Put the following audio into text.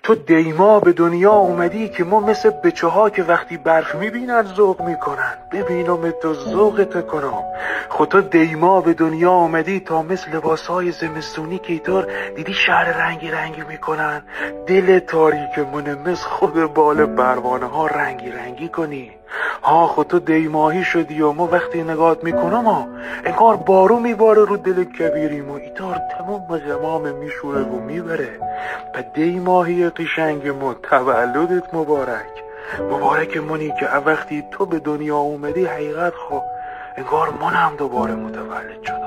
تو دیما به دنیا اومدی که ما مثل بچه ها که وقتی برف میبینن ذوق میکنن، ببینم تو ذوقت کنم. خود تو دیما به دنیا اومدی تا مثل لباسهای زمستونی که ایطور دیدی شهر رنگی رنگی میکنن، دل تاریک منمس خود بال پروانه ها رنگی رنگی کنی. ها خود تو دیماهی شدی و ما وقتی نگات میکنم انگار بارو میباره رو دل کبیریم و ایطور تمام غمام میشوره و میبره. پا دیماهی قشنگ ما تولدت مبارک منی که وقتی تو به دنیا اومدی حقیقت انگار منم دوباره متولد شدم.